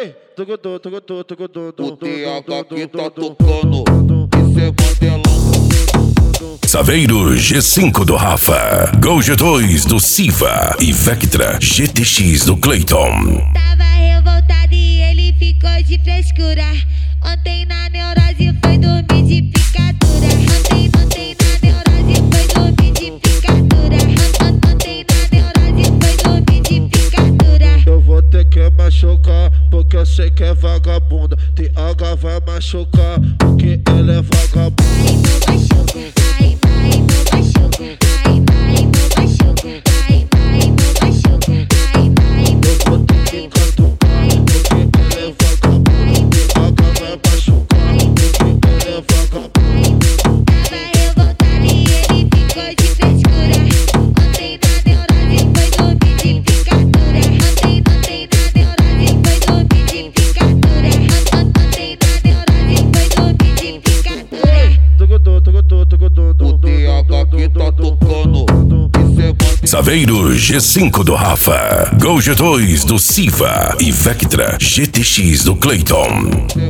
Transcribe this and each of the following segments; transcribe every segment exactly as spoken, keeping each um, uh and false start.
tucutô, tucutô, tucutô. O T H aqui tá tocando, isso é Mandelão. Saveiro G cinco do Rafa, Gol G dois do Siva e Vectra G T X do Clayton. Tava revoltado e ele ficou de frescura. Ontem na neurose foi dormir de picadura. Ontem, ontem na neurose foi dormir de picadura. Ontem na neurose foi dormir de picadura. Eu vou ter que machucar, porque eu sei que é vagabunda. T H vai machucar, porque ela é vagabunda. Ai, vai, não machuca. Ai, vai, não machuca. Ai, vai, não machuca. Ai, vai, Eu vou ter que catucar, porque ela é vagabunda. T H vai machucar, porque ela é vagabunda. tava revoltado e ele ficou de frescura. Ontem na neurose foi dormir de picadura. Ontem, ontem na neurose foi dormir de picadura. Ontem na neurose foi dormir de picadura. Tucutô, tucutô, tucutô. O T H aqui tá tocando, isso é Mandelão. Saveiro G cinco do Rafa, Gol G dois do Siva e Vectra G T X do Clayton.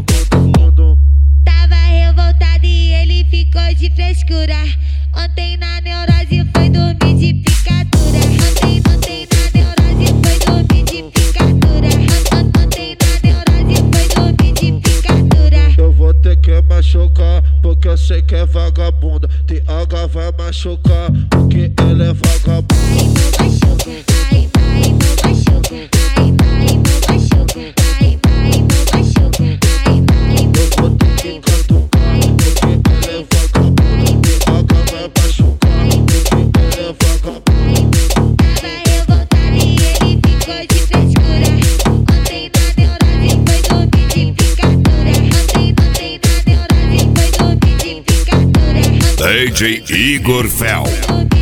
Tava revoltado e ele ficou de frescura. Ontem na neurose foi dormir de picadura. Ontem, ontem na neurose foi dormir de picadura. Ontem na neurose foi dormir de picadura. Eu vou ter que machucar, porque eu sei que é vagabunda. T H vai machucar, porque ela é vagabunda. Ai, vai, não machuca. Ai, vai, não machuca. Ai, vai, não machuca. Ai, vai, não machuca. Ai, vai, Eu vou ter que catucar, porque ela é vagabunda. T H vai machucar, porque ela é vagabunda. tava revoltado e ele ficou de frescura. Ontem na neurose foi dormir de picadura. Ontem, ontem na neurose foi dormir de picadura. D J Igor Fel.